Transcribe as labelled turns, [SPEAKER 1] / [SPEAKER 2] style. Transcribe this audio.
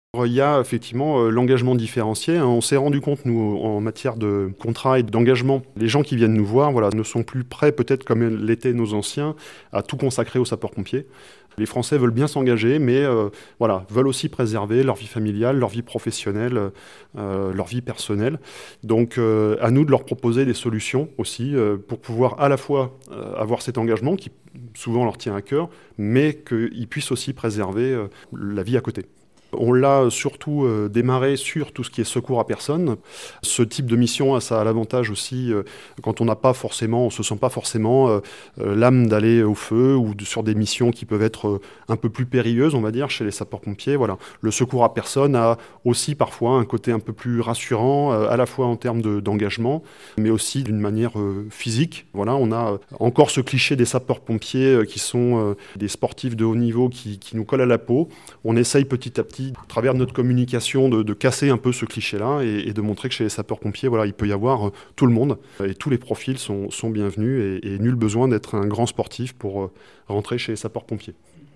[SPEAKER 1] Il y a effectivement l'engagement différencié, hein. On s'est rendu compte, nous, en matière de contrat et d'engagement, les gens qui viennent nous voir voilà, ne sont plus prêts, peut-être comme l'étaient nos anciens, à tout consacrer aux sapeurs-pompiers. Les Français veulent bien s'engager, mais voilà, veulent aussi préserver leur vie familiale, leur vie professionnelle, leur vie personnelle. Donc à nous de leur proposer des solutions aussi pour pouvoir à la fois avoir cet engagement qui souvent leur tient à cœur, mais qu'ils puissent aussi préserver la vie à côté. On l'a surtout démarré sur tout ce qui est secours à personne. Ce type de mission, ça a l'avantage aussi, quand on n'a pas forcément, on se sent pas forcément l'âme d'aller au feu ou sur des missions qui peuvent être un peu plus périlleuses, on va dire, chez les sapeurs-pompiers. Voilà. Le secours à personne a aussi parfois un côté un peu plus rassurant, à la fois en termes d'engagement, mais aussi d'une manière physique. Voilà, on a encore ce cliché des sapeurs-pompiers qui sont des sportifs de haut niveau qui nous collent à la peau. On essaye petit à petit, à travers notre communication, de casser un peu ce cliché-là et de montrer que chez les sapeurs-pompiers, voilà, il peut y avoir tout le monde et tous les profils sont bienvenus et nul besoin d'être un grand sportif pour rentrer chez les sapeurs-pompiers.